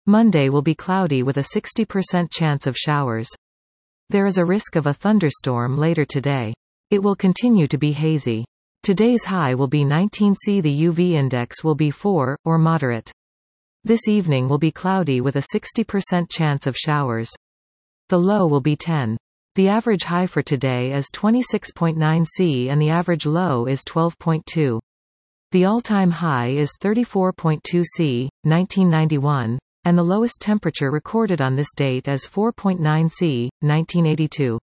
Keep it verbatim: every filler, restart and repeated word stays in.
Monday will be cloudy with a sixty percent chance of showers. There is a risk of a thunderstorm later today. It will continue to be hazy. Today's high will be nineteen C. The U V index will be four, or moderate. This evening will be cloudy with a sixty percent chance of showers. The low will be ten. The average high for today is twenty-six point nine C and the average low is twelve point two. The all-time high is thirty-four point two C, nineteen ninety-one, and the lowest temperature recorded on this date is four point nine C, nineteen eighty-two.